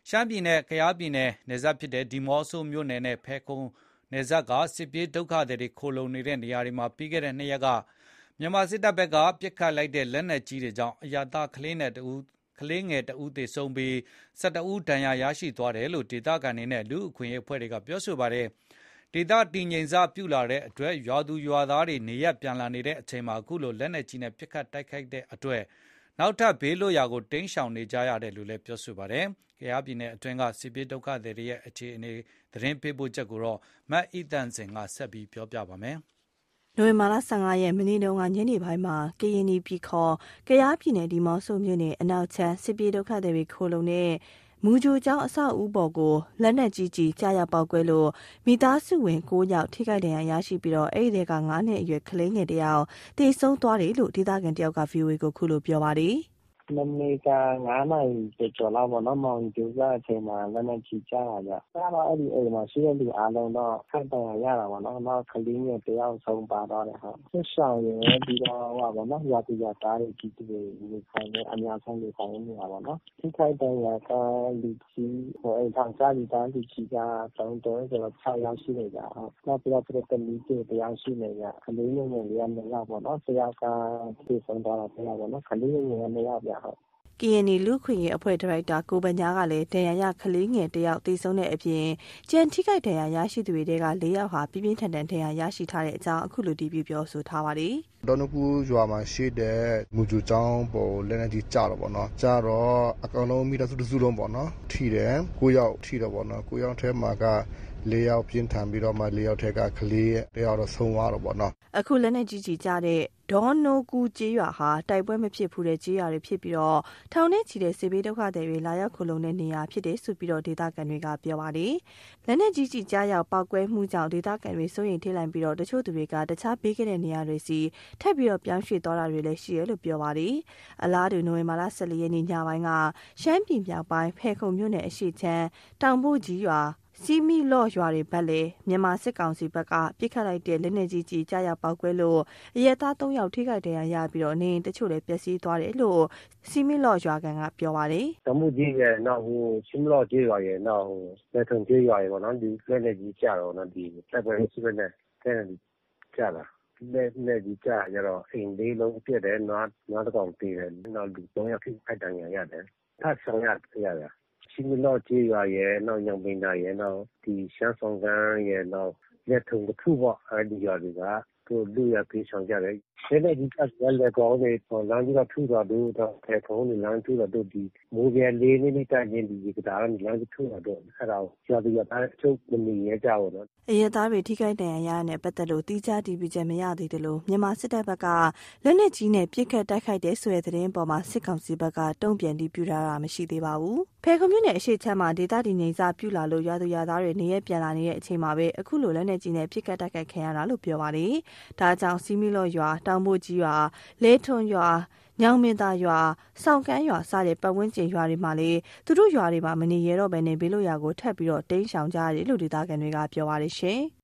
ရှမ်းပြည်နယ်ကယားပြည်နယ်နယ်စပ်ဖြစ်တဲ့ဒီမော့ဆိုမြို့နယ်နဲ့ဖဲခုံနယ်စပ်ကစစ်ပြေးဒုက္ခသည်တွေခိုလုံနေတဲ့နေရာတွေမှာပြီးခဲ့တဲ့2ရက်ကမြန်မာစစ်တပ်ဘက်ကပစ်ခတ်လိုက်တဲ့လက်နက်ကြီးတွေကြောင့်အရသာကလေးငယ်တဦးသေဆုံးပြီး12ဦးဒဏ်ရာရရှိသွားတယ်လို့ဒေသခံတွေနဲ့လူ့အခွင့်အရေးအဖွဲ့တွေကပြောဆိုပါတယ်။ဒေသတည်ငြိမ်စပြုလာတဲ့အတွက်ရွာသူရွာသားတွေနေရပ်ပြန်လာနေတဲ့အချိန်မှာအခုလိုလက်နက်ကြီးနဲ့ပစ်ခတ်တိုက်ခိုက်တဲ့အတွက်နောက်ထပ်ဘေးလွတ်ရာကိုတိမ်းရှောင်နေကြရတယ်လို့လည်းပြောဆိုပါတယ်။ကယားပြည်နယ်အတွင်းကစစ်ပြေးဒုက္ခသည်တွေရဲ့အခြေအနေသတင်းပေးပို့ချက်ကိုမတ်အီတန်စင်ကဆက်ပြီးပြောပြပါမယ်။နိုဝင်ဘာလ15ရက်မနေ့တုန်းကညနေပိုင်းမှာကရင်ပြည်ခေါ်ကယားပြည်နယ်ဒီမော့ဆိုမြို့နယ်အနောက်ချမ်းစစ်ပြေးဒုက္ခသည်တွေခိုလုံတဲ့မူဂျိုကျောင်းအဆောက်အဦပေါ်ကိုလက်နက်ကြီးကြားရောက်ပေါက်ကွဲလို့မိသားစုဝင်9ယောက်ထိခိုက်ဒဏ်ရာရရှိပြီးတော့အဲ့ဒီက9နှစ်အရွယ်ကလေးငယ်တယောက်သေဆုံးသွားတယ်လို့ဒေသခံတယောက်က VOA ကိုခုလိုပြောပါတယ်မနေ့က9နာရီကျော်လောက်ပေါ့နော်မောင်ကျူကအချိန်မှာလက်နက်ကြီးကြားလာကြ။အဲ့တော့အဲ့ဒီအိမ်မှာရှိတဲ့လူအားလုံးတော့ခိုက်တန်ရတာပေါ့နော်။နောက်ကလေးငယ်တယောက်ဆုံးပါသွားတယ်ဟုတ်။ဆက်ဆောင်ရပြီးတော့ပေါ့နော်ရွာသူရွာသားတွေကြီးတွေနေခိုင်းနေအများဆုံးနေခိုင်းနေတာပေါ့နော်။ထိခိုက်တန်ရကလူကြီးအိမ်ထောင်ကြားလူသားလူကြီးက3တိုးဆိုတော့6ယောက်ရှိနေကြဟုတ်။နောက်ပြီးတော့သူတို့တမီးတွေတယောက်ရှိနေကြ။ကလေးငယ်လေးက2ယောက်ပေါ့နော်။တယောက်ကသေဆုံးသွားတာတယောက်ပေါ့နော်။ကလေးငယ်က2ယောက်ပြဟုတ်ကရင်နီလူခွင့်ရေးအဖွဲ့ဒါရိုက်တာကိုပညာကလည်းဒဏ်ရာရကလေးငယ်တယောက်သေဆုံးတဲ့အပြင်ကြံထိခိုက်ဒဏ်ရာရရှိသူတွေက4ယောက်ဟာပြင်းပြင်းထန်ထန်ဒဏ်ရာရရှိထားတဲ့အကြောင်းအခုလိုတည်ပြပြောဆိုထားပါတယ်။ဒေါနကူရွာမှာရှိတဲ့မူဂျူကျောင်းပေါ်လက်နက်ကြီးကျတော့ပေါ့နော်။ကျတော့အကောင်လုံးမိသားစုစုလုံးပေါ့နော်။ထိတယ်9ယောက်ထိတော့ပေါ့နော်။9ယောက်ထဲမှာက4ယောက်ပြင်းထန်ပြီးတော့မှ4ယောက်ထဲကကလေးတယောက်တော့ဆုံးသွားတော့ပေါ့နော်အခုလက်နက်ကြီးကြတဲ့ဒေါ်နိုကူကျေးရွာဟာတိုက်ပွဲမဖြစ်ဘူးတဲ့ကျေးရွာတွေဖြစ်ပြီးတော့ထောင်နဲ့ချီတဲ့စစ်ဘေးဒုက္ခသည်တွေလာရောက်ခိုလုံတဲ့နေရာဖြစ်တယ်ဆိုပြီးတော့ဒေသခံတွေကပြောပါတယ်လက်နက်ကြီးကြားရောက်ပောက်ကွဲမှုကြောင့်ဒေသခံတွေစိုးရိမ်ထိတ်လန့်ပြီးတော့တချို့သူတွေကတခြားဘေးကတဲ့နေရာတွေစီထပ်ပြီးတော့ပြောင်းရွှေ့သွားတာတွေလည်းရှိရလို့ပြောပါတယ်အလားတူနိုဝင်ဘာလ14ရက်နေ့ညပိုင်းကရှမ်းပြည်မြောက်ပိုင်းဖဲခုံမြို့နယ်အရှိချမ်းတောင်ပို့ကြီးရွာစီမီလော့ရွာတွေဘက်လေမြန်မာစစ်ကောင်စီဘက်ကပြစ်ခတ်လိုက်တဲ့လက်နက်ကြီးကြားရောက်ပောက်ကွဲလို့အရဲသား3ယောက်ထိခိုက်ဒဏ်ရာရပြီးတော့နေတချို့လည်းပျက်စီးသွားတယ်လို့စီမီလော့ရွာကန်ကပြောပါတယ်။တမှုကြီးရဲ့နောက်စီမီလော့ကြီးရွာရဲ့နောက်လက်ထုံကြီးရွာရဲ့ပေါ့နော်ဒီလက်နက်ကြီးကြတော့နော်ဒီတက်ပွဲရှိပဲနဲ့တဲ့ကြလာလက်ကြီးကြရတော့အိမ်လေးလုံးပြည့်တယ်နွားတစ်ကောင်ပြေးတယ်နောက်လူ3ယောက်ထိခိုက်ဒဏ်ရာရတယ်။ထပ်ဆောင်ရတယ်စီမီလော့ကြီးရွာရဲ့နောက်ညောင်ပင်သားရဲ့နောက်ဒီရှမ်းဆောင်ကန်းရဲ့နောက်လက်ထုံတစ်ခုပေါ့အဲဒီရွာတွေကသူလူရပြေးဆောင်ကြတယ်လက်နဲ့ဒီကလည်းကောင်းနေပေါ်လမ်းကြီးကထူသွားတော့ဖဲခုံးနေလမ်းထူတော့ဒီမိုးပြဲလေးနေတန်းချင်းဒီကဒါကလမ်းကြီးထူတော့အဲ့ဒါရွာသူရွာသားချုပ်မနေရကြဘူးနော်အရသားတွေထိခိုက်ဒဏ်ရာရတဲ့ပတ်သက်လို့တိကျတည်ပြီးချက်မရသေးတယ်လို့မြန်မာစစ်တပ်ဘက်ကလက်နက်ကြီးနဲ့ပြစ်ခတ်တိုက်ခိုက်တဲ့ဆိုတဲ့သတင်းပေါ်မှာစစ်ကောင်စီဘက်ကတုံ့ပြန်ပြီးပြတာမရှိသေးပါဘူးဖဲခုံမြို့နယ်အရှိချမ်းမှာဒေသတည်ငြိမ်စပြုလာလို့ရွာသူရွာသားတွေနေရပြန်လာနေတဲ့အချိန်မှာပဲအခုလိုလက်နက်ကြီးနဲ့ပြစ်ခတ်တိုက်ခိုက်ခံရတာလို့ပြောပါတယ်ဒါကြောင့်စီမီလော့ရွာတောင်ပို့ကြီးရွာလဲထွန်းရွာညောင်မင်းသားရွာစောင့်ကန်းရွာစတဲ့ပတ်ဝန်းကျင်ရွာတွေမှာလေသူတို့ရွာတွေမှာမနေရတော့ဘဲနေဘေးလို့ရွာကိုထပ်ပြီးတော့တိမ်းရှောင်ကြရတယ်လို့ဒေသခံတွေကပြောပါတယ်ရှင်။